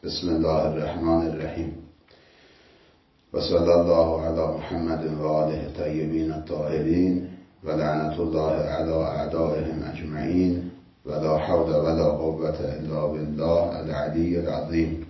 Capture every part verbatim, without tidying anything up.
بسم الله الرحمن الرحیم و صلی الله علی محمد و آله الطیبین الطاهرین و لعنت الله علی اعدائهم اجمعین و لا حول ولا قوة الا بالله العلی العظیم.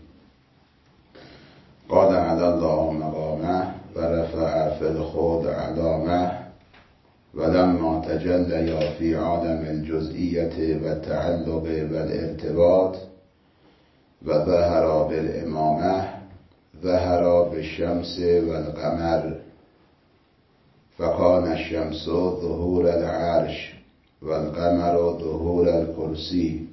قال علی الله مقامه و رفع فی الخود علامه ولما تجلیا فی عالم الجزئیة و التعلق و الارتباط و ظهر بالامامه ظهر بالشمس والقمر فکان الشمس ظهور العرش والقمر ظهور الكرسی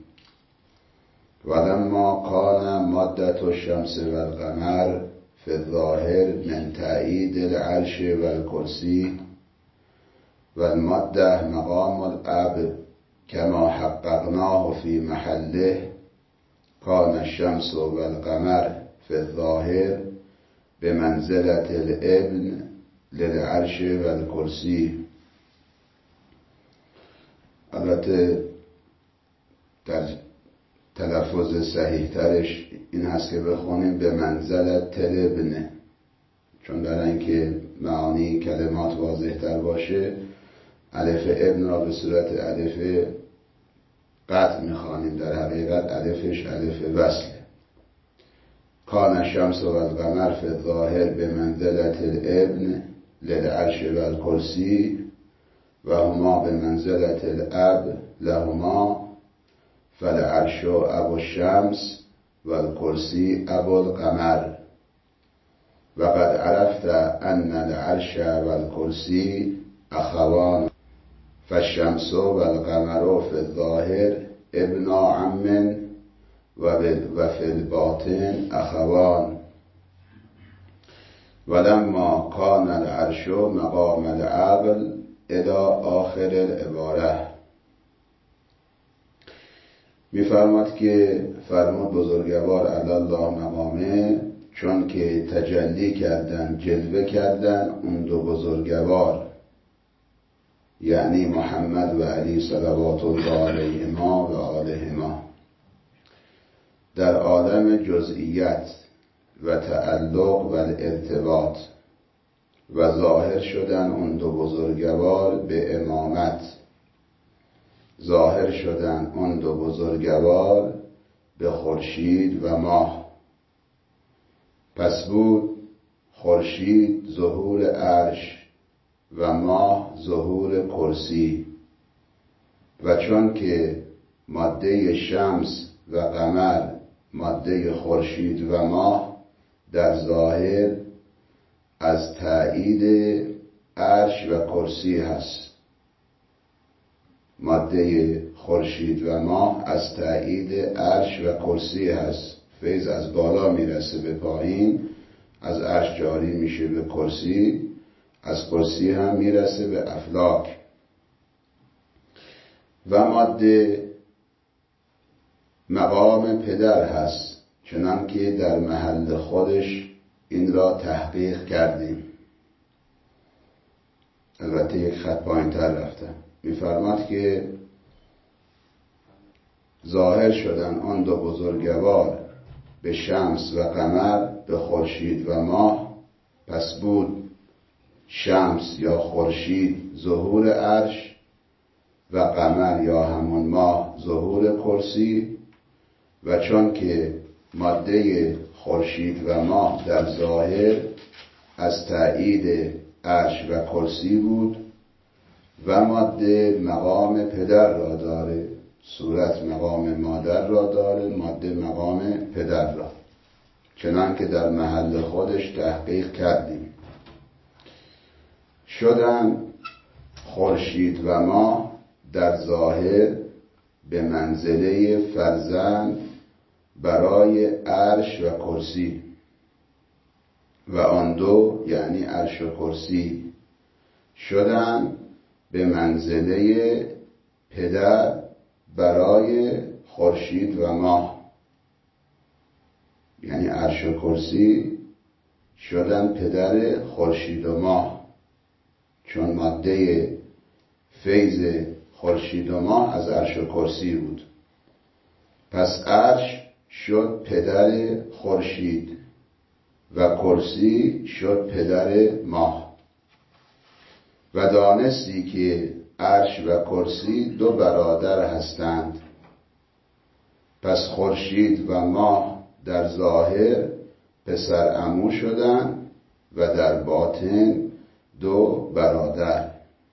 ولما كان مادة الشمس والقمر في الظاهر من تأييد العرش والكرسي والمادة مقام الأب كما حققناه في محله كان الشمس والقمر في الظاهر بمنزلة الابن للعرش والكرسي. البته در تلفظ صحیح ترش این هست که بخونیم به منزلت الابن، چون برای اینکه معانی کلمات واضح تر باشه الف ابن را به صورت الف قطع میخوانیم، در حقیقت الفش الف وصله. کان الشمس و القمر فی الظاهر به منزلت الابن للعرش و الکرسی و هما به منزلت الاب لهما فالعرش ابو الشمس و الکرسی ابو القمر و قد عرفت ان العرش و الکرسی اخوان فالشمس و القمر فی الظاهر ابن عم و فی الباطن اخوان ولما کان العرش مقام العقل الى آخر العباره. میفرماد که فرمود بزرگوار علی الله مقامه چون که تجلی کردن جلوه کردن اون دو بزرگوار یعنی محمد و علی صلوات الله علیهما و آلهما در عالم جزئیت و تعلق و الارتباط و ظاهر شدن اون دو بزرگوار به امامت، ظاهر شدن اون دو بزرگوار به خورشید و ماه. پس بود خورشید ظهور عرش و ماه ظهور کرسی و چون که ماده شمس و قمر ماده خورشید و ماه در ظاهر از تأیید عرش و کرسی هست، ماده خورشید و ماه از تأیید عرش و کرسی هست. فیض از بالا میرسه به پایین، از عرش جاری میشه به کرسی، از کرسی هم میرسه به افلاک. و ماده مقام پدر هست، چنان که در محل خودش این را تحقیق کردیم. البته یک خط پایین تر رفتم. میفرماد که ظاهر شدن آن دو بزرگوار به شمس و قمر به خورشید و ماه. پس بود شمس یا خورشید ظهور عرش و قمر یا همون ماه ظهور کرسی و چون که ماده خورشید و ماه در ظاهر از تأیید عرش و کرسی بود و ماده مقام پدر را داره، صورت مقام مادر را داره، ماده مقام پدر را، چنان که در محل خودش تحقیق کردیم. شدن خورشید و ماه در ظاهر به منزله فرزند برای عرش و کرسی و آن دو یعنی عرش و کرسی شدن به منزله پدر برای خورشید و ماه، یعنی عرش و کرسی شدن پدر خورشید و ماه، چون ماده فیض خورشید و ماه از عرش و کرسی بود. پس عرش شد پدر خورشید و کرسی شد پدر ماه. و دانستی که عرش و کرسی دو برادر هستند، پس خورشید و ماه در ظاهر پسر عمو شدند و در باطن دو برادر.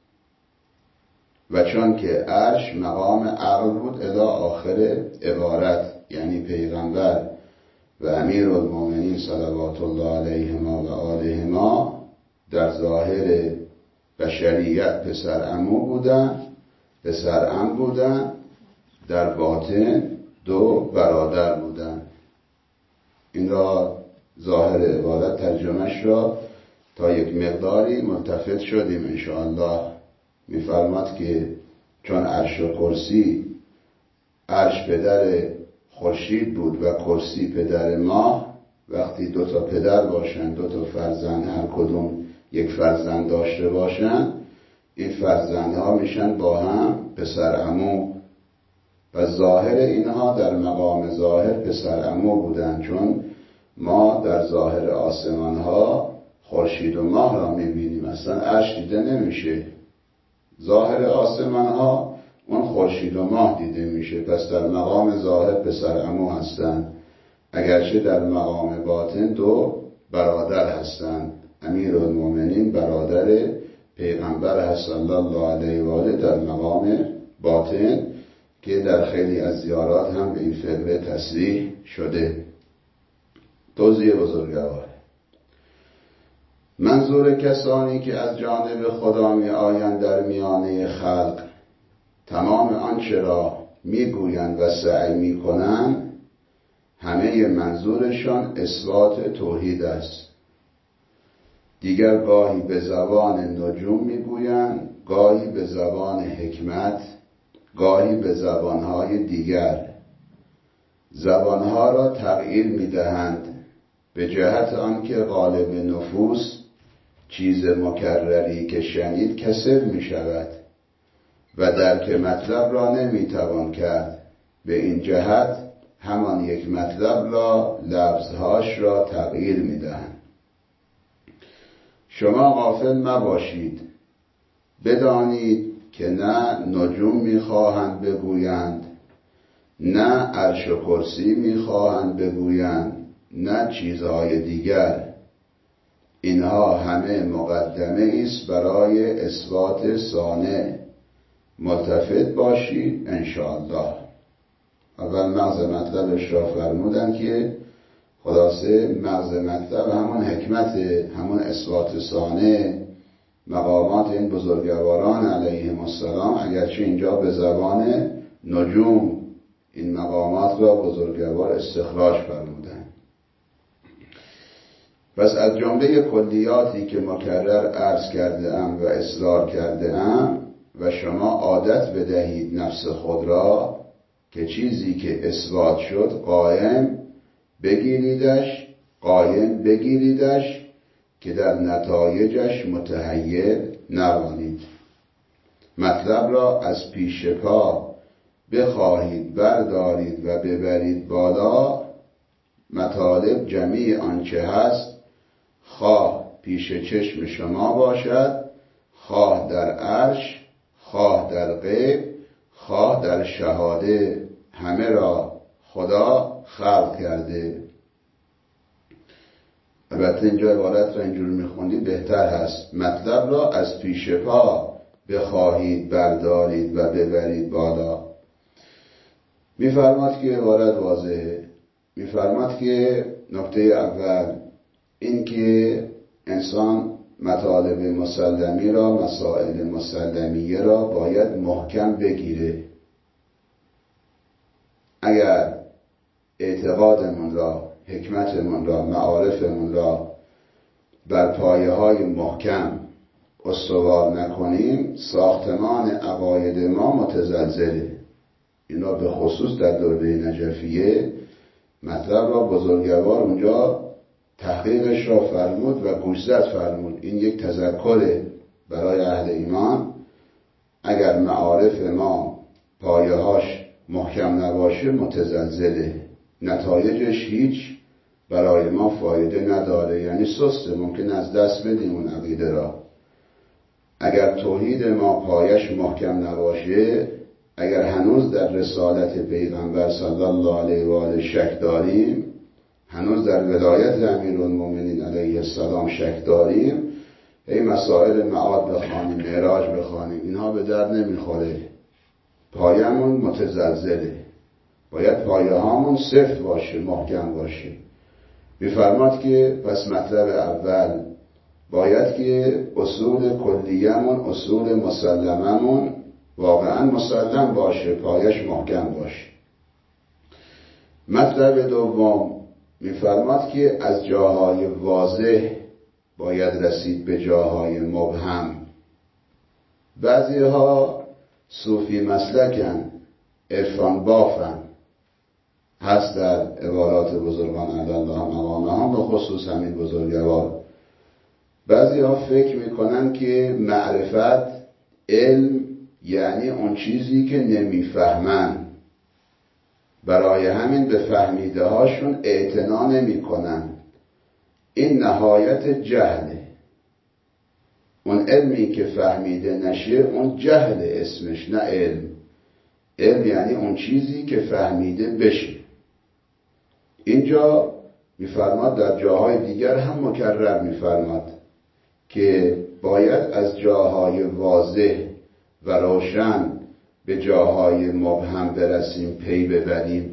و چون که عرش مقام عقل بود الی آخر عبارت، یعنی پیغمبر و امیرالمومنین صلوات الله علیهما و آلهما در ظاهر بشریت پسر عمو بودن، پسر عم بودن، در باطن دو برادر بودن. این را ظاهر عبارت ترجمهش را تا یک مقداری ملتفت شدیم انشاءالله. می‌فرماد که چون عرش و کرسی، عرش پدر خورشید بود و کرسی پدر ماه، وقتی دو تا پدر باشن، دو تا فرزند، هر کدوم یک فرزند داشته باشن، این فرزندها میشن با هم پسر عمو. و ظاهر اینها در مقام ظاهر پسر عمو بودن، چون ما در ظاهر آسمان ها خورشید و ماه را میبینیم، اصلا عرش دیده نمیشه. ظاهر آسمان ها اون خورشید و ماه دیده میشه، پس در مقام ظاهر پسر عمو هستند، اگرچه در مقام باطن دو برادر هستند. امیرالمومنین برادر پیغمبر هست صلی الله علیه و آله در مقام باطن، که در خیلی از زیارات هم به این فقره تصریح شده. توضیح بزرگوار: منظور کسانی که از جانب خدا می آیند در میانه خلق، تمام آنچه را می گویند و سعی می کنند، همه منظورشان اثبات توحید است. دیگر گاهی به زبان نجوم می گویند، گاهی به زبان حکمت، گاهی به زبانهای دیگر. زبانها را تغییر می دهند به جهت آنکه غالب نفوس چیز مکرری که شنید کسر می شود و درک مطلب را نمی توان کرد. به این جهت همان یک مطلب را لفظهاش را تغییر می دهند. شما غافل مباشید، بدانید که نه نجوم می خواهند بگویند، نه عرش و کرسی می خواهند بگویند، نه چیزهای دیگر. اینها همه مقدمه است برای اثبات صانع. ملتفت باشید انشاءالله. اول مغز مطلبش را فرمودن که خلاصه مغز مطلب همون حکمت، همون اثبات صانع، مقامات این بزرگواران علیهم السلام، اگرچه اینجا به زبان نجوم این مقامات را بزرگوار استخراج فرمودن. پس از جمله کلیاتی که مکرر عرض کرده ام و اصرار کرده ام و شما عادت بدهید نفس خود را که چیزی که اثبات شد قائم بگیریدش، قائم بگیریدش که در نتایجش متحیر نوانید. مطلب را از پیش پا بخواهید بردارید و ببرید بالا. مطالب جمیع آنچه هست، خواه پیش چشم شما باشد، خواه در عرش، خواه در غیب، خواه در شهاده، همه را خدا خلق کرده. البته اینجا عبارت را اینجور میخوندید بهتر هست. مطلب را از پیش پا بخواهید بردارید و ببرید بالا. میفرماد که عبارت واضحه. میفرماد که نکته اول این که انسان مطالب مسلمی را، مسائل مسلمیه را باید محکم بگیره. اگر اعتقادمون را، حکمتمون را، معارفمون را بر پایه های محکم استوار نکنیم، ساختمان عقاید ما متزلزله. اینا به خصوص در دوره نجفیه مطلب را بزرگوار اونجا تحقیقش را فرمود و گوشزد فرمود. این یک تذکر برای اهل ایمان. اگر معارف ما پایه‌هاش محکم نباشه متزلزله. نتایجش هیچ برای ما فایده نداره، یعنی سسته، ممکن از دست بدیم اون عقیده را. اگر توحید ما پایش محکم نباشه، اگر هنوز در رسالت پیغمبر صلی الله علیه و آله شک داریم، هنوز در ولایت امیرالمومنین علیه السلام شک داریم، ای مسائل معاد بخوانیم، معراج بخوانیم، اینها به درد نمیخوره. پایمون متزلزله، باید پایه هامون صفر باشه، محکم باشه. میفرماد که پس مطلب اول باید که اصول کلیه‌مون، اصول مسلممون واقعا مسلم باشه، پایش محکم باشه. مطلب دوم میفرماد که از جاهای واضح باید رسید به جاهای مبهم. بعضی ها صوفی مسلکن، عرفان بافن، هست در عبارات بزرگان علی الله مقامهم، به خصوص همین بزرگوار. بعضی ها فکر میکنن که معرفت، علم، یعنی اون چیزی که نمیفهمن، برای همین به فهمیده هاشون اعتنا نمی کنن. این نهایت جهله. اون علمی که فهمیده نشه اون جهل اسمش، نه علم. علم یعنی اون چیزی که فهمیده بشه. اینجا میفرماد، در جاهای دیگر هم مکرر میفرماد که باید از جاهای واضح و روشن به جاهای مبهم برسیم، پی ببریم.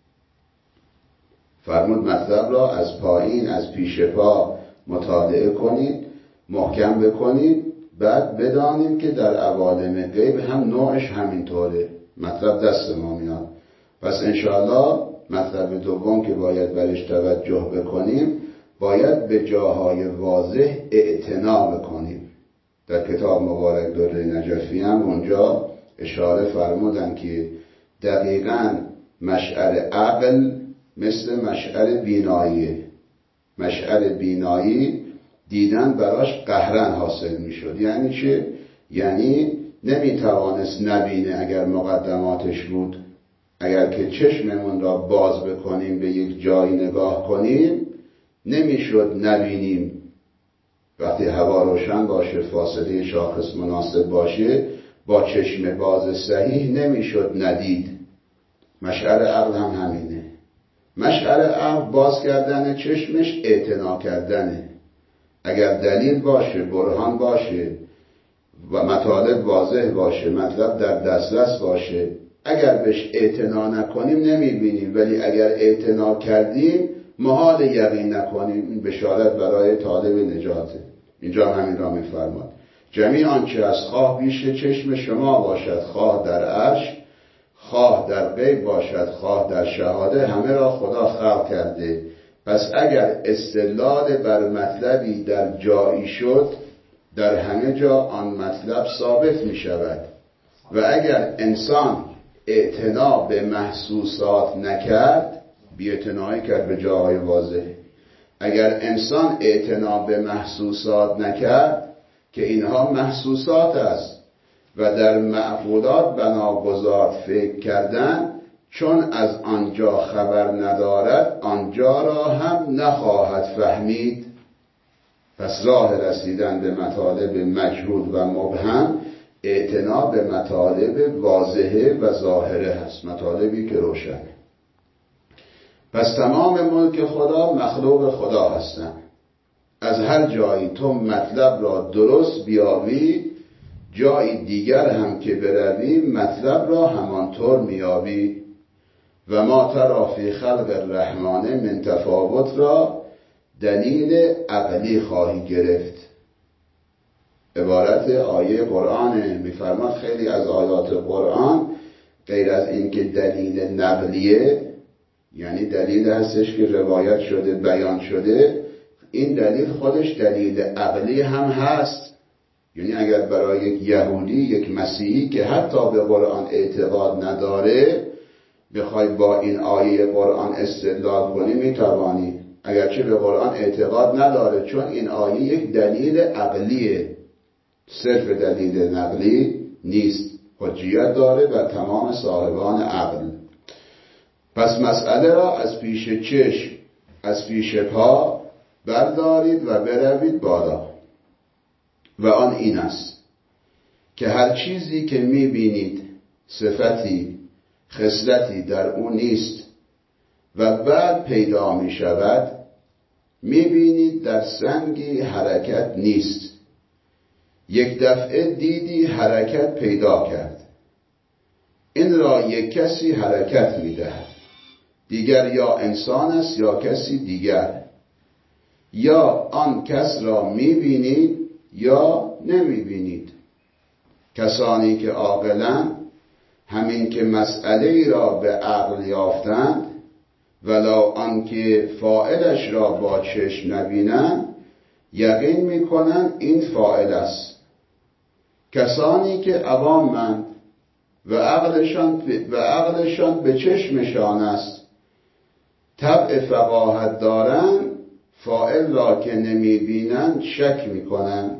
فرمود مطلب را از پایین، از پیش پا مطالعه کنید، محکم بکنید، بعد بدانیم که در عوالم غیب هم نوعش همینطوره. مطلب دست ما میاد. پس انشاءالله مطلب دوم که باید برش توجه بکنیم، باید به جاهای واضح اعتنا بکنیم. در کتاب مبارک در نجفی هم اونجا اشاره فرمودن که دقیقاً مشعر عقل مثل مشعر بیناییه. مشعر بینایی دیدن براش قهرن حاصل می شد. یعنی چه؟ یعنی نمی توانست نبینه اگر مقدماتش بود. اگر که چشممون را باز بکنیم، به یک جایی نگاه کنیم، نمی شد نبینیم. وقتی هوا روشن باشه، فاصله شاخص مناسب باشه، با چشم باز صحیح نمی شد ندید. مشعر عقل هم همینه. مشعر عقل باز کردن چشمش اعتنا کردنه. اگر دلیل باشه، برهان باشه و مطالب واضح باشه، مطلب در دسترس باشه، اگر بهش اعتنا نکنیم نمیبینیم، ولی اگر اعتنا کردیم محال یقین نکنیم. این بشارت برای طالب نجاته. اینجا همین را میفرماد. جمیع آنچه از خواه پیش چشم شما باشد، خواه در عرش، خواه در غیب باشد، خواه در شهاده، همه را خدا خلق کرده. پس اگر استدلال بر مطلبی در جایی شد، در همه جا آن مطلب ثابت می شود. و اگر انسان اعتنا به محسوسات نکرد، بی اعتنایی کرد به جاهای واضح. اگر انسان اعتنا به محسوسات نکرد که اینها محسوسات است و در معقولات بناگذار فکر کردن، چون از آنجا خبر ندارد آنجا را هم نخواهد فهمید. پس راه رسیدن به مطالب مجهول و مبهم اعتنا به مطالب واضحه و ظاهره هست، مطالبی که روشنه. پس تمام ملک خدا مخلوق خدا هستند. از هر جایی تو مطلب را درست بیابی، جای دیگر هم که بروی مطلب را همانطور میابی. و ما تری فی خلق الرحمن من تفاوت را دلیل عقلی خواهی گرفت. عبارت آیه قرآن. میفرماد خیلی از آیات قرآن غیر از این که دلیل نقلیه، یعنی دلیل هستش که روایت شده، بیان شده، این دلیل خودش دلیل عقلی هم هست. یعنی اگر برای یک یهودی، یک مسیحی که حتی به قرآن اعتقاد نداره، بخوای با این آیه قرآن استدلال کنی، میتوانی، اگرچه به قرآن اعتقاد نداره، چون این آیه یک دلیل عقلیه، صرف دلیل نقلی نیست، حجیت داره بر تمام صاحبان عقل. پس مسئله را از پیش چشم، از پیش پا بردارید و بروید بالا. و آن این است که هر چیزی که میبینید صفتی، خصلتی در او نیست و بعد پیدا می شود، میبینید در سنگی حرکت نیست. یک دفعه دیدی حرکت پیدا کرد. این را یک کسی حرکت میدهد. دیگر یا انسان است یا کسی دیگر. یا آن کس را میبینید یا نمیبینید. کسانی که عاقلند همین که مسئله ای را به عقل یافتند ولو آنکه فاعلش را با چشم نبینند یقین میکنند این فاعل است. کسانی که عوامند و عقلشان و عقلشان به چشمشان است، طبع فقاهت دارند، فاعل را که نمیبینند شک میکنند.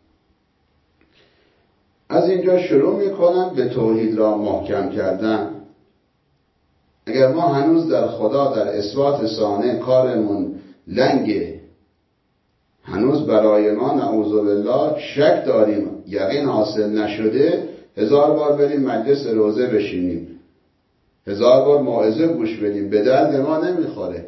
از اینجا شروع میکنند به توحید را محکم کردن. اگر ما هنوز در خدا، در اثبات صانع کارمون لنگه، هنوز برای ما نعوذ بالله شک داریم، یقین حاصل نشده، هزار بار بریم مجلس روزه بشینیم، هزار بار موعظه گوش بدیم، به درد ما نمیخوره.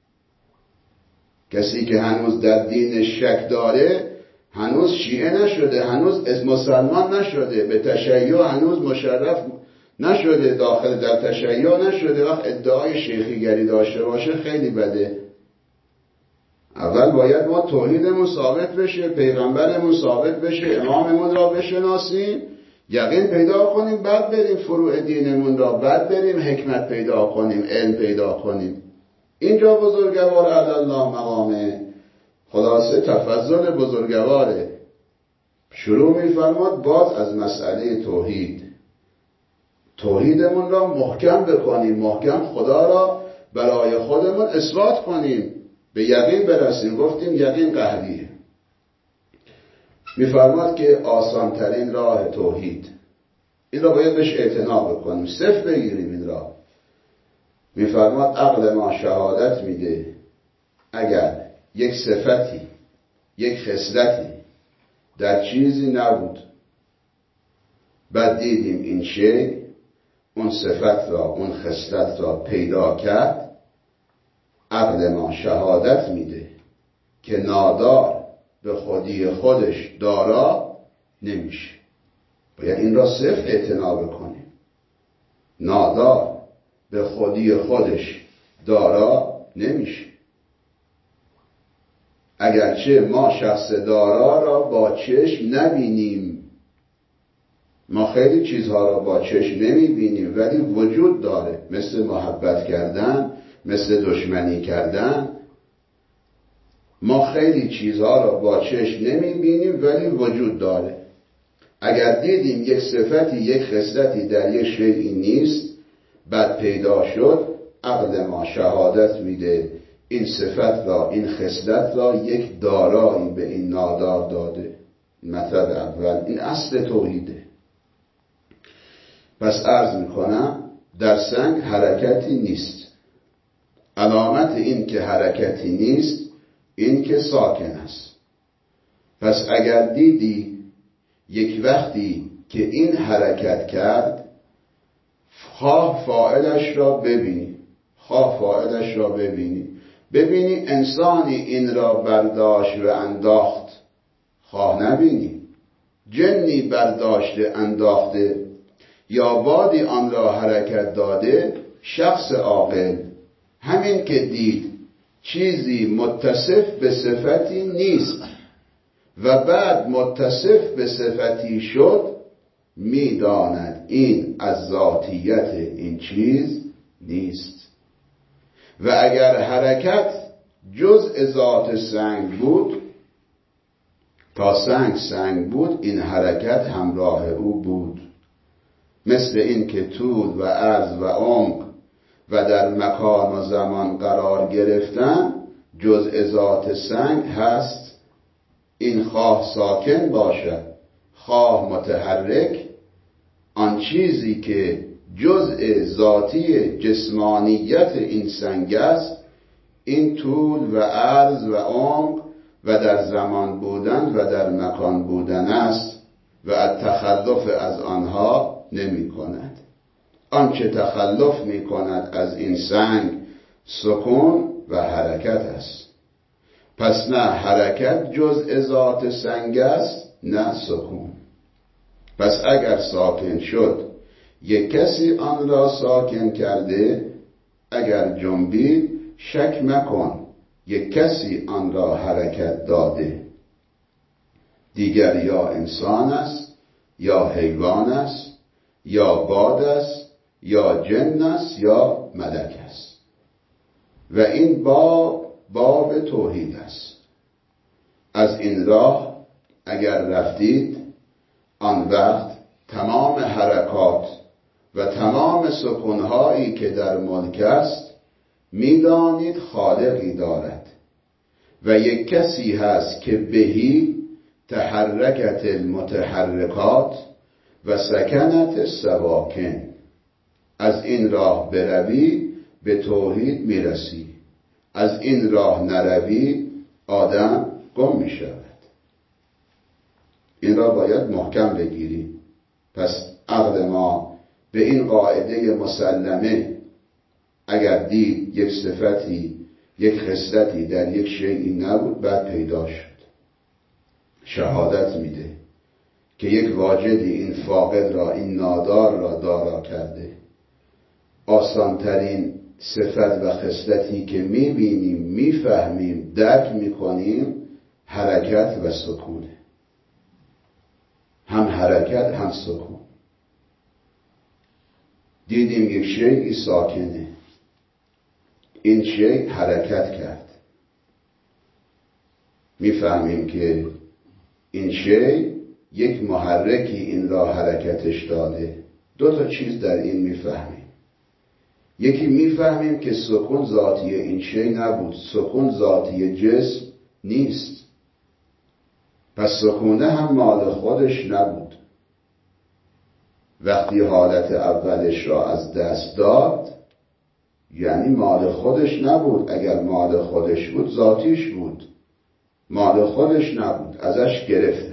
کسی که هنوز در دین شک داره هنوز شیعه نشده، هنوز از مسلمان نشده، به تشیع هنوز مشرف نشده، داخل در تشیع نشده. وقت ادعای شیخیگری داشته باشه خیلی بده. اول باید ما توحیدمون ثابت بشه، پیغمبرمون ثابت بشه، اماممون را بشناسیم، یقین پیدا کنیم، بعد بریم فروع دینمون را، بعد بریم حکمت پیدا کنیم، علم پیدا کنیم. اینجا بزرگوار علی الله مقامه. خلاصه تفضل بزرگواره. شروع می‌فرماد باز از مسئله توحید. توحیدمون را محکم بکنیم، محکم خدا را برای خودمون اثبات کنیم، به یقین برسیم. گفتیم یقین قهریه. می‌فرماد که آسان‌ترین راه توحید، این را باید بهش اعتنا بکنیم، صفر بگیریم این را. می‌فرماد عقل ما شهادت میده اگر یک صفتی، یک خصلتی در چیزی نبود، بعد دیدیم این شی اون صفت را، اون خصلت را پیدا کرد، عقل ما شهادت میده که نادار به خودی خودش دارا نمیشه. باید این را صفر اعتنا بکنیم. نادار به خودی خودش دارا نمیشه. اگرچه ما شخص دارا را با چشم نبینیم، ما خیلی چیزها را با چشم نمیبینیم ولی وجود داره، مثل محبت کردن، مثل دشمنی کردن. ما خیلی چیزها را با چشم نمیبینیم ولی وجود داره. اگر دیدیم یک صفتی، یک خصلتی در یک شیئی نیست، بعد پیدا شد، عقل ما شهادت میده این صفت را، این خصلت را یک دارایی به این نادار داده. مطلب اول، این اصل توحیده. پس عرض میکنم در سنگ حرکتی نیست. علامت این که حرکتی نیست این که ساکن است. پس اگر دیدی یک وقتی که این حرکت کرد، خواه فاعلش را ببینی، خواه فاعلش را ببینی، ببینی انسانی این را برداشت و انداخت، خواه نبینی جنی برداشته انداخته یا بادی آن را حرکت داده، شخص عاقل همین که دید چیزی متصف به صفتی نیست و بعد متصف به صفتی شد، میداند این از ذاتیت این چیز نیست. و اگر حرکت جزء ذات سنگ بود، تا سنگ سنگ بود، این حرکت همراه او بود. مثل این که طول و عرض و عمق و در مکان و زمان قرار گرفتن جزء ذات سنگ هست. این خواه ساکن باشد، خواه متحرک، آن چیزی که جزء ذاتی جسمانیت این سنگ است، این طول و عرض و عمق و در زمان بودن و در مکان بودن است و تخلف از آنها نمی کند. آنچه تخلف می کند از این سنگ سکون و حرکت است. پس نه حرکت جزء ذات سنگ است نه سکون. پس اگر ساکن شد یک کسی آن را ساکن کرده، اگر جنبید شک مکن یک کسی آن را حرکت داده. دیگر یا انسان است یا حیوان است یا باد است یا جن است یا ملک است. و این باب باب توحید است. از این راه اگر رفتید، آن وقت تمام حرکات و تمام سکونهایی که در ملک است میدانید خالقی دارد و یک کسی هست که بهی تحرکت المتحرکات و سکنت السواکن. از این راه بروی به توحید میرسی، از این راه نروی آدم گم میشود. این را باید محکم بگیری. پس عقل ما به این قاعده مسلمه اگر دید یک صفتی یک خصلتی در یک شیئی نبود بعد پیدا شد، شهادت میده که یک واجدی این فاقد را، این نادار را دارا کرده. آسانترین صفت و خصلتی که میبینیم، میفهمیم، درک میکنیم حرکت و سکونه. هم حرکت هم سکون. دیدیم یک شیئی ساکنه، این شیء حرکت کرد، میفهمیم که این شیء یک محرکی این را حرکتش داده. دو تا چیز در این میفهمیم. یکی میفهمیم که سکون ذاتی این شیء نبود، سکون ذاتی جسم نیست، پس سکونه هم مال خودش نبود. وقتی حالت اولش را از دست داد یعنی مال خودش نبود. اگر مال خودش بود ذاتیش بود، مال خودش نبود، ازش گرفتن.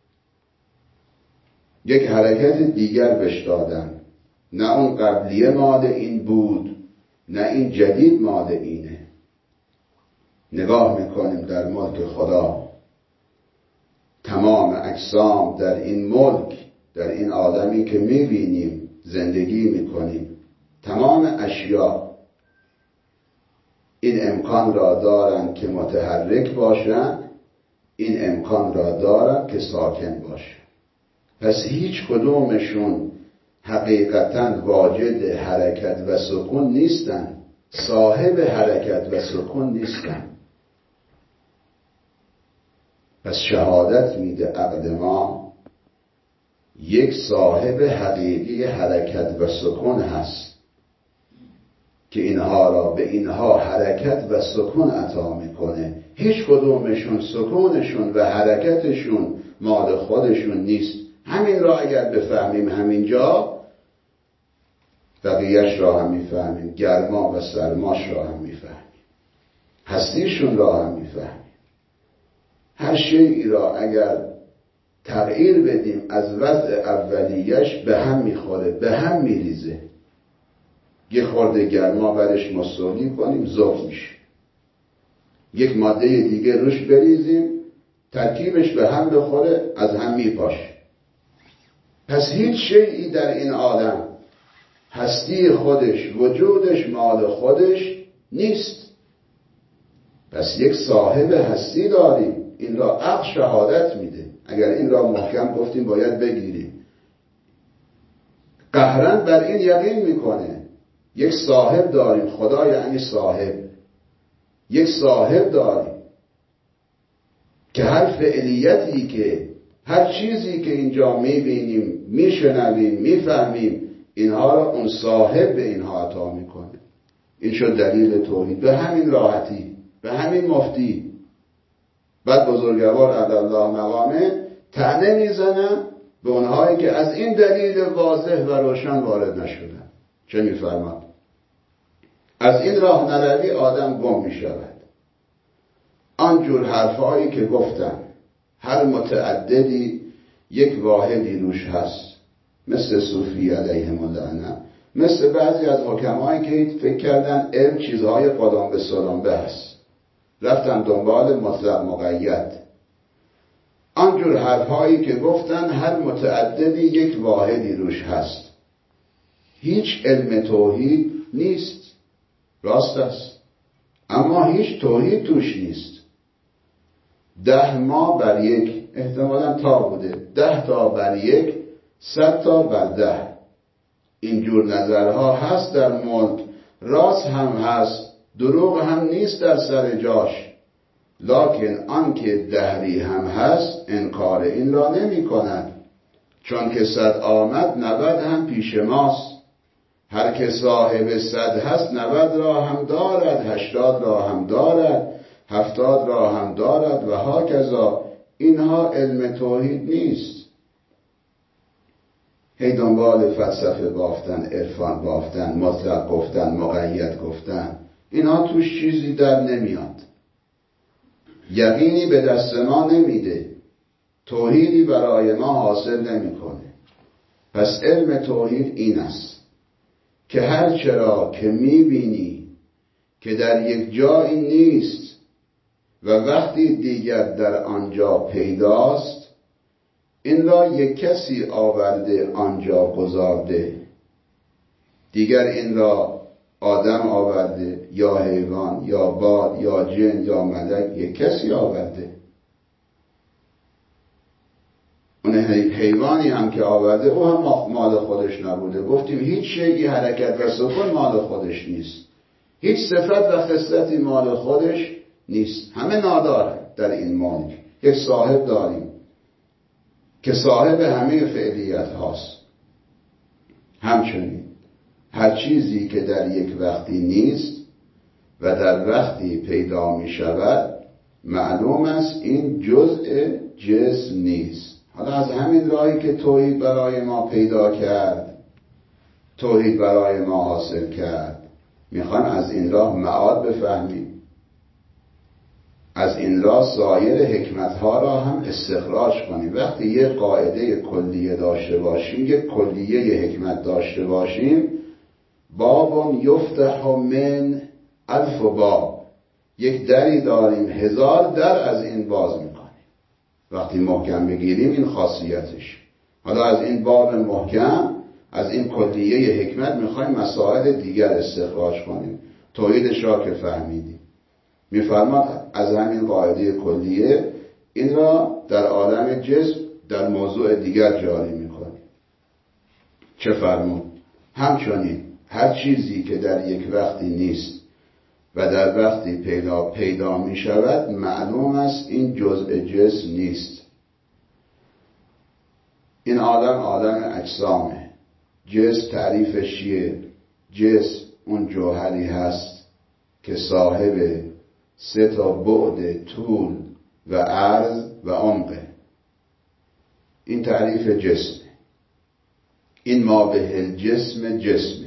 یک حرکت دیگر بهش دادن، نه اون قبلیه مال این بود نه این جدید مال اینه. نگاه میکنیم در ملک خدا، تمام اجسام در این ملک، در این عالمی که میبینیم زندگی میکنیم، تمام اشیاء این امکان را دارند که متحرک باشند، این امکان را دارند که ساکن باشند. پس هیچ کدومشون حقیقتاً واجد حرکت و سکون نیستن، صاحب حرکت و سکون نیستن. پس شهادت میده عقل ما یک صاحب حقیقی حرکت و سکون هست که اینها را به اینها حرکت و سکون عطا میکنه. هیچ کدومشون سکونشون و حرکتشون مال خودشون نیست. همین را اگر بفهمیم همینجا، بقیهش را هم میفهمیم، گرما و سرماش را هم میفهمیم، هستیشون را هم میفهمیم. هر شیئی را اگر تغییر بدیم از وضع اولیش به هم میخوره، به هم میریزه. یک خورده گرما برش مصولی کنیم ذوب میشه، یک ماده دیگه روش بریزیم ترکیبش به هم بخوره از هم میپاشه. پس هیچ شیئی در این عالم هستی خودش، وجودش مال خودش نیست. پس یک صاحب هستی داریم. این را عقل شهادت میده. اگر این را محکم گفتیم باید بگیریم. قهرن بر این یقین میکنه یک صاحب داریم. خدا یعنی صاحب. یک صاحب داریم که هر فعلیتی که هر چیزی که اینجا میبینیم، میشنویم، میفهمیم، اینها را اون صاحب به اینها عطا میکنه. این شد دلیل توحید. به همین راحتی، به همین مفتی. بعد بزرگوار عدالله مقامه طعنه میزنن به اونهایی که از این دلیل واضح و روشن وارد نشدن. چه می‌فرماد؟ از این راه نروی آدم گم می‌شود. آنجور حرفایی که گفتن هر متعددی یک واحدی روش هست، مثل صوفی علیهم اللعنه، مثل بعضی از حکمایی که فکر کردن علم چیزهای قدام به سلامبه هست، رفتن دنبال مطلق مقید. آنجور حرفایی که گفتن هر متعددی یک واحدی روش هست، هیچ علم توحید نیست. راست است، اما هیچ توحید توش نیست. ده ما بر یک، احتمالاً تا بوده، ده تا بر یک، صد تا بر ده. اینجور نظرها هست در ملک، راست هم هست، دروغ هم نیست در سر جاش. لکن آنکه دهری هم هست انکار این را نمی کند. چون که صد آمد نود هم پیش ماست. هر که صاحب صد هست نود را هم دارد، هشتاد را هم دارد، هفتاد را هم دارد و هاکذا. اینها علم توحید نیست. هی دنبال فلسفه بافتن، عرفان بافتن، مطلق گفتن، مقید گفتن، اینها توش چیزی در نمیاد. یقینی به دست ما نمیده، توحیدی برای ما حاصل نمیکنه. پس علم توحید این است که هر چرا که میبینی که در یک جایی نیست و وقتی دیگر در آنجا پیداست، این را یک کسی آورده آنجا گذارده. دیگر این را آدم آورده، یا حیوان، یا باد، یا جن، یا ملک، یک کسی آورده. اون حیوانی هم که آورده او هم مال خودش نبوده. گفتیم هیچ شیئی حرکت و سکون مال خودش نیست، هیچ صفت و خصلتی مال خودش نیست. همه ناداره در این ملک. یک صاحب داریم که صاحب همه فعلیت هاست. همچنین هر چیزی که در یک وقتی نیست و در وقتی پیدا می شود، معلوم است این جزء جسم نیست. حالا از همین راهی که توحید برای ما پیدا کرد، توحید برای ما حاصل کرد، میخوان از این راه معاد بفهمیم. از این راه سایر حکمتها را هم استخراج کنیم. وقتی یک قاعده کلیه داشته باشیم، یک کلیه حکمت داشته باشیم، باب یفتح من الف باب، یک دری داریم هزار در از این باز میکنیم. وقتی محکم بگیریم این خاصیتش. حالا از این باب محکم، از این کلیه حکمت میخوایم مسائل دیگر استخراج کنیم. توحیدش را که فهمیدیم، میفرماد از همین قاعده کلیه این را در عالم جسم در موضوع دیگر جاری میکنیم. چه فرمود؟ همچنین هر چیزی که در یک وقتی نیست و در وقتی پیدا پیدا می شود، معلوم است این جزء جسم نیست. این عالم عالم اجسامه. جسم تعریفش چیه؟ جسم اون جوهری هست که صاحب سه تا بعد طول و عرض و عمقه. این تعریف جسمه. این ما به الجسم جسمه.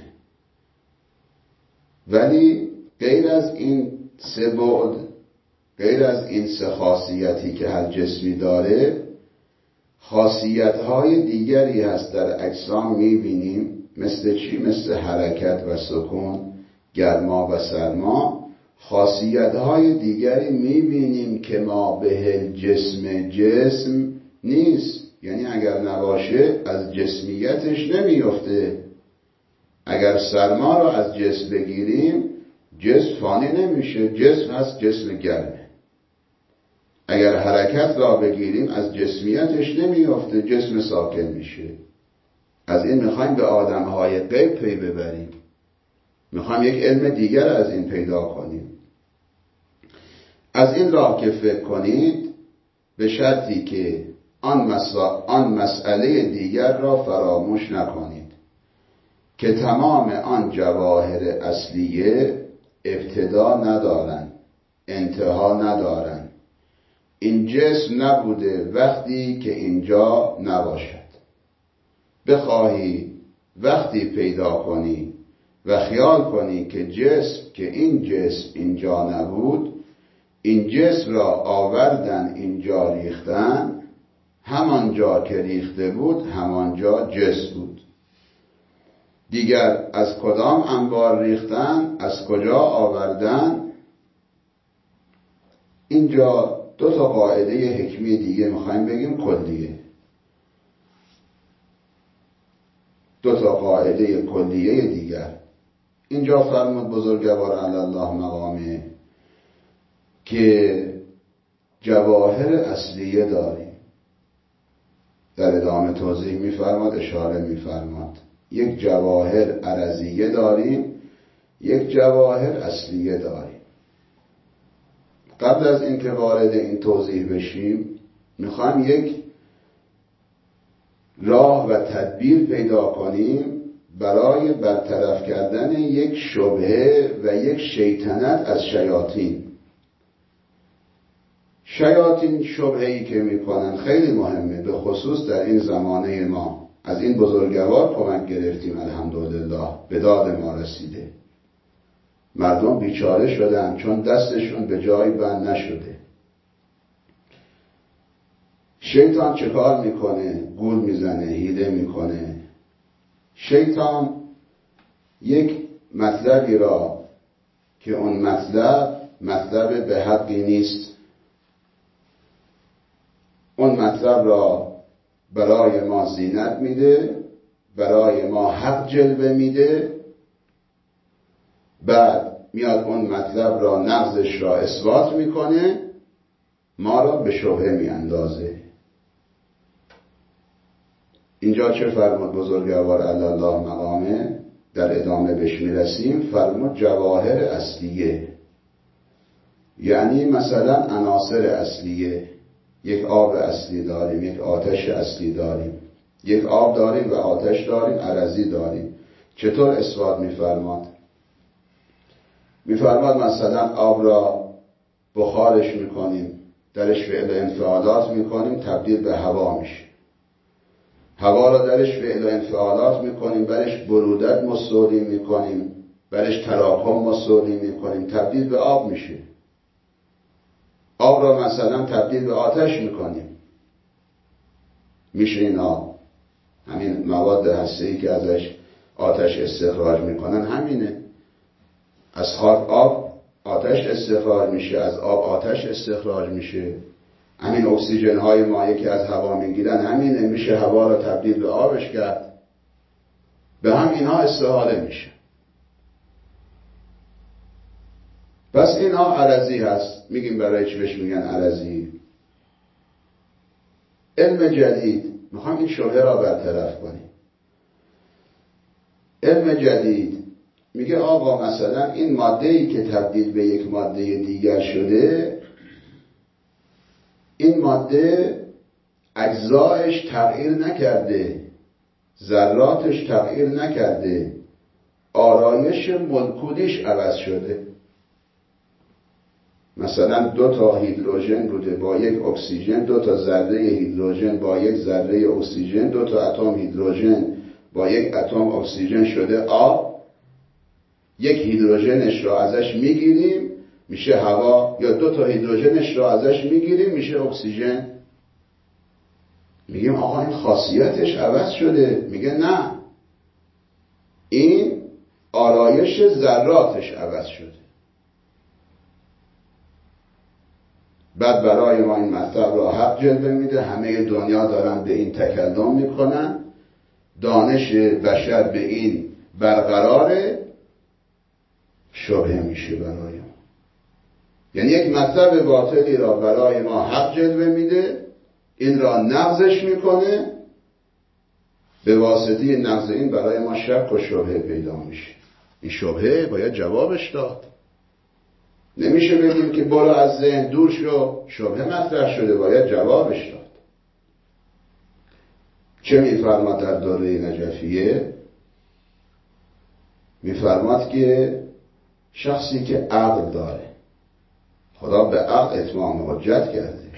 ولی غیر از این سه بعد، غیر از این سه خاصیتی که هر جسمی داره، خاصیت‌های دیگری هست در اجسام می‌بینیم. مثل چی؟ مثل حرکت و سکون، گرما و سرما. خاصیت‌های دیگری می‌بینیم که ما به الجسم جسم نیست. یعنی اگر نباشه از جسمیتش نمیفته. اگر سرما را از جسم بگیریم، جسم فانی نمیشه، جسم هست، جسم گرمه. اگر حرکت را بگیریم از جسمیتش نمیفته، جسم ساکن میشه. از این میخوایم به آدمهای غیب پی ببریم. میخوایم یک علم دیگر از این پیدا کنیم. از این راه که فکر کنید، به شرطی که آن, مسا... آن مسئله دیگر را فراموش نکنید که تمام آن جواهر اصلیه ابتدا ندارن، انتها ندارن. این جسم نبوده وقتی که اینجا نباشد. بخواهی وقتی پیدا کنی و خیال کنی که جسم که این جسم اینجا نبود، این جسم را آوردن اینجا ریختن، همانجا که ریخته بود همانجا جسم بود. دیگر از کدام انبار ریختن، از کجا آوردن؟ اینجا دو تا قاعده حکمی دیگه میخوایم بگیم کلیه. دو تا قاعده کلیه دیگر. اینجا فرمود بزرگوار علی الله مقامه که جواهر اصلیه داریم. در ادامه توضیح میفرماد، اشاره میفرماد یک جواهر عرضیه داریم، یک جواهر اصلیه داریم. قبل از اینکه وارد این توضیح بشیم میخوایم یک راه و تدبیر پیدا کنیم برای برطرف کردن یک شبهه و یک شیطنت از شیاطین. شیاطین شبهه‌ای که میکنن خیلی مهمه، به خصوص در این زمانه ما. از این بزرگوار کمک گرفتیم الحمدلله، به داد ما رسیده. مردم بیچاره شدن چون دستشون به جای بند نشده. شیطان چه کار میکنه؟ گول میزنه، حیله میکنه. شیطان یک مطلبی را که اون مطلب مطلب به حقی نیست، اون مطلب را برای ما زینت میده، برای ما حق جلوه میده، بعد میاد اون مطلب را نقضش را اثبات میکنه، ما را به شبهه میاندازه. اینجا چه فرمود بزرگوار علی الله مقامه؟ در ادامه بهش میرسیم. فرمود جواهر اصلیه، یعنی مثلا عناصر اصلیه. یک آب اصلی داریم، یک آتش اصلی داریم، یک آب داریم و آتش داریم، عرضی داریم. چطور اثبات میفرماد؟ میفرماد مثلا آب را بخارش میکنیم، درش فعل انفعالات میکنیم، تبدیل به هوا میشه. هوا را درش فعل انفعالات میکنیم، برش برودت مستولی میکنیم، برش تراکم مستولی میکنیم، تبدیل به آب میشه. آب را مثلا تبدیل به آتش میکنیم، میشه این آب. همین مواد هسته‌ای که ازش آتش استخراج میکنن همینه. از خاک آب آتش استخراج میشه، از آب آتش استخراج میشه. همین اکسیژن های مایع که از هوا میگیرن همینه، میشه هوا را تبدیل به آبش کرد. به هم اینها استحاله میشه. پس اینها عرضی هست. میگیم برای چی بهش میگن عرضی؟ علم جدید میخوام این شبهه را برطرف کنیم. علم جدید میگه آقا مثلا این ماده‌ای که تبدیل به یک ماده دیگر شده، این ماده اجزایش تغییر نکرده، ذراتش تغییر نکرده، آرایش مولکولیش عوض شده. مثلا دو تا هیدروژن بوده با یک اکسیژن، دو تا ذره هیدروژن با یک ذره اکسیژن، دو تا اتم هیدروژن با یک اتم اکسیژن شده آب. یک هیدروژنش را ازش میگیریم میشه هوا، یا دو تا هیدروژنش را ازش میگیریم میشه اکسیژن. میگیم آقا این خاصیتش عوض شده. میگه نه، این آرایش ذراتش عوض شده. بعد برای ما این مطلب را حق جلوه میده. همه دنیا دارن به این تکلم میکنن، دانش بشر به این برقراره، شبهه میشه برای ما. یعنی یک مطلب باطلی را برای ما حق جلوه میده، این را نقضش میکنه، به واسطه نقض این برای ما شک و شبهه پیدا میشه. این شبهه باید جوابش داد. نمیشه بگیم که برو از ذهن دور شو، شبهه مطرح شده، باید جوابش داد. چه میفرماد در دوره نجفیه؟ میفرماد که شخصی که عقل داره، خدا به عقل اتمام حجت کرده،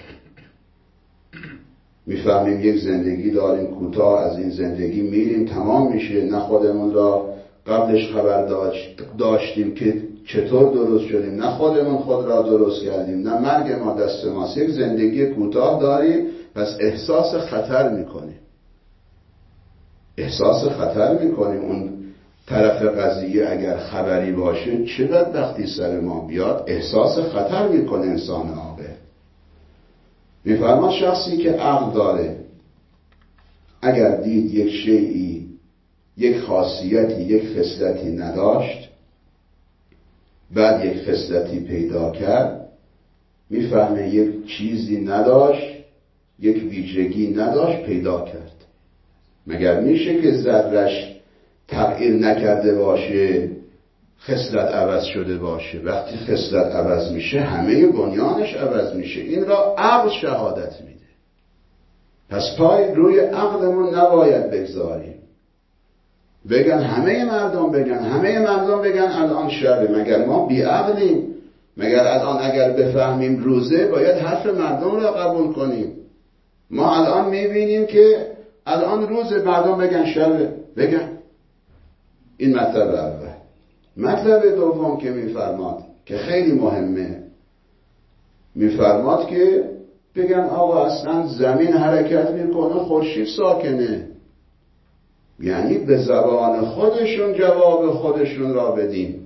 میفهمیم یک زندگی داریم کوتاه، از این زندگی میریم تمام میشه، نه خودمون را قبلش خبر داشتیم که چطور درست شدیم، نه خودمون خود را درست کردیم، نه مرگ ما دست ماست، یک زندگی کوتاه داریم، پس احساس خطر میکنیم احساس خطر میکنیم اون طرف قضیه اگر خبری باشه چه بدبختی سر ما بیاد، احساس خطر میکنه انسان عاقل. میفرماد شخصی که عقل داره اگر دید یک شیئی، یک خاصیتی، یک خصلتی نداشت، بعد یک خصلتی پیدا کرد، میفهمه یک چیزی نداشت، یک ویژگی نداشت، پیدا کرد. مگر میشه که ذره‌اش تغییر نکرده باشه خصلت عوض شده باشه؟ وقتی خصلت عوض میشه همه بنیانش عوض میشه. این را عقل شهادت میده. پس پای روی عقلمون نباید بگذاریم. بگن همه مردم بگن همه مردم بگن الان شبه، مگر ما بی عقلیم؟ مگر الان اگر بفهمیم روزه باید حرف مردم را قبول کنیم؟ ما الان میبینیم که الان روز مردم بگن شبه، بگن. این مطلب اول. مطلب دوم که میفرماد که خیلی مهمه، میفرماد که بگن آقا اصلا زمین حرکت میکنه خورشید ساکنه. یعنی به زبان خودشون جواب خودشون را بدیم.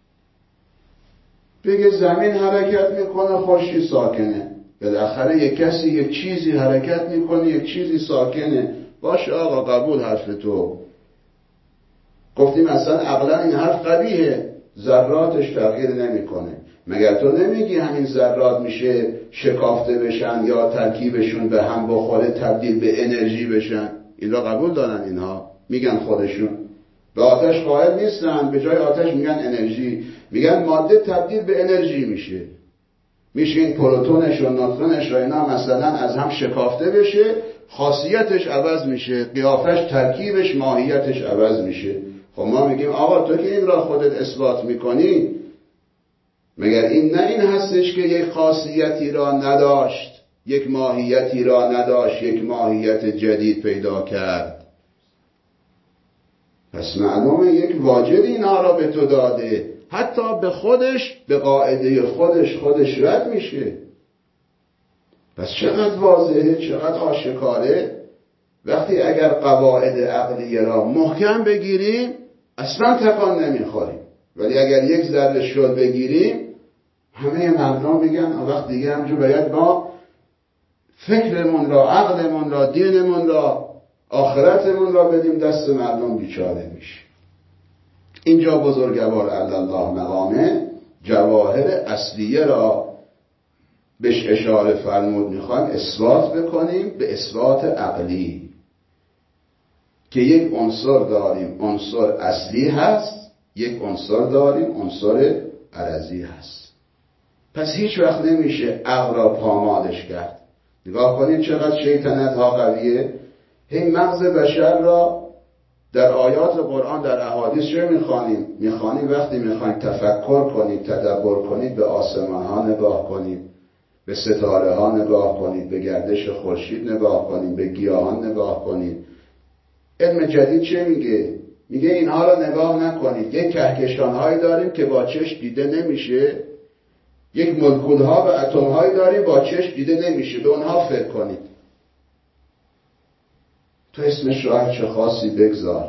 بگه زمین حرکت میکنه خورشید ساکنه. بالاخره یک کسی یک چیزی حرکت میکنه، یک چیزی ساکنه. باشه آقا قبول حرف تو. گفتیم اصلا عقلا این حرف قبیحه، ذراتش تغییر نمیکنه. مگر تو نمیگی همین ذرات میشه شکافته بشن یا ترکیبشون به هم بخوره تبدیل به انرژی بشن؟ این را قبول دارن اینها؟ میگن خودشون به آتش قائل نیستن، به جای آتش میگن انرژی. میگن ماده تبدیل به انرژی میشه. میشه این پروتونش و نوترونش را اینا مثلا از هم شکافته بشه، خاصیتش عوض میشه، قیافش، ترکیبش، ماهیتش عوض میشه. خب ما میگیم آقا تو که این را خودت اثبات میکنی، مگر این نه این هستش که یک خاصیتی را نداشت، یک ماهیتی را نداشت، یک ماهیت جدید پیدا کرد؟ پس معلومه یک واجد اینا را به تو داده، حتی به خودش، به قاعده خودش خودش رد میشه. پس چقدر واضحه، چقدر آشکاره. وقتی اگر قواعد عقلیه را محکم بگیریم اصلا تکان نمیخوریم، ولی اگر یک ذره شل بگیریم همه مردم میگن وقت دیگه همجور باید ما فکرمون را، عقلمون را، دینمون را، آخرتمون را بدیم دست مردم، بیچاره میشه. اینجا بزرگوار الله مقامه جواهر اصلیه را بهش اشاره فرمود. میخوایم اثبات بکنیم به اثبات عقلی که یک عنصر داریم، عنصر اصلی هست، یک عنصر داریم، عنصر عرضی هست. پس هیچ وقت نمیشه عقل را پامالش کرد. نگاه کنید چقدر شیطنت ها قویه. هی مغز بشر را در آیات قرآن، در احادیث چه میخوانیم؟ میخوانیم وقتی میخوایم تفکر کنید، تدبر کنید، به آسمان ها نگاه کنید، به ستاره ها نگاه کنید، به گردش خورشید نگاه کنید، به گیاهان نگاه کنید. علم جدید چه میگه؟ میگه اینها را نگاه نکنید. یک کهکشان هایی داریم که با چشم دیده نمیشه، یک مولکول ها و اتم هایی داریم با چشم دیده نمیشه، به اونها فکر کنید. تو اسمش را هر چه خاصی بگذار.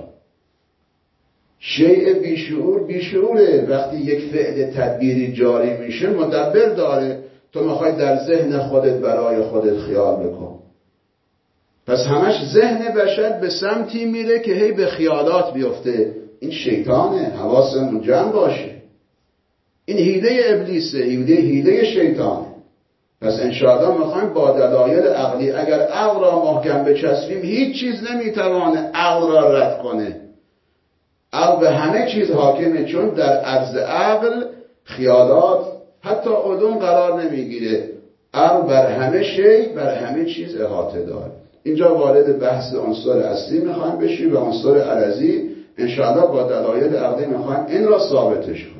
شیء بیشعور بیشعوره. وقتی یک فعل تدبیری جاری میشه مدبر داره. تو میخوای در ذهن خودت برای خودت خیال بکن. پس همش ذهن بشر به سمتی میره که هی به خیالات بیفته. این شیطانه، حواسمون جمع باشه. این حیله ابلیسه، حیله حیله شیطانه. پس انشاءالله میخوایم با دلایل عقلی، اگر عقل را محکم بچسبیم هیچ چیز نمیتوانه عقل را رد کنه. عقل به همه چیز حاکمه، چون در عرض عقل خیالات حتی علوم قرار نمیگیره. عقل بر همه شی، بر همه چیز احاطه داره. اینجا وارد بحث عنصر اصلی میخوایم بشیم و عنصر عرضی انشاءالله با دلایل عقلی میخوایم این را ثابتش کنیم.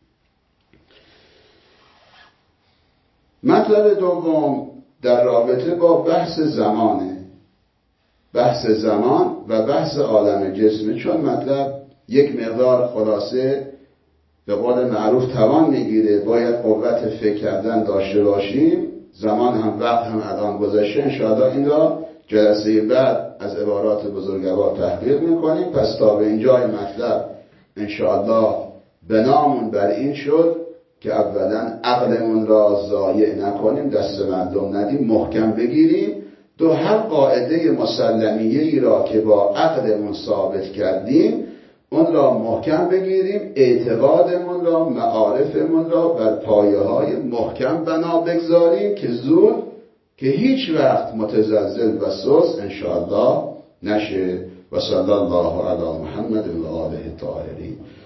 مطلب دوم در رابطه با بحث زمانه. بحث زمان و بحث عالم جسمه. چون مطلب یک مقدار خلاصه به قول معروف توان میگیره، باید قوت فکر کردن داشته باشیم. زمان هم وقت هم الان گذشته، انشاءالله این را جلسه بعد از عبارات بزرگوار تحقیق میکنیم. پس تا به اینجای مطلب انشاءالله بنامون بر این شد که اولا عقلمون را ضایع نکنیم، دست مردم ندیم، محکم بگیریم. دو، هر قاعده مسلمیه ای را که با عقلمون ثابت کردیم اون را محکم بگیریم، اعتقادمون را، معارفمون را بر پایه های محکم بنا بگذاریم که زود که هیچ وقت متزلزل و سست انشاءالله نشه. و صلی الله علی محمد و آله الطاهرین.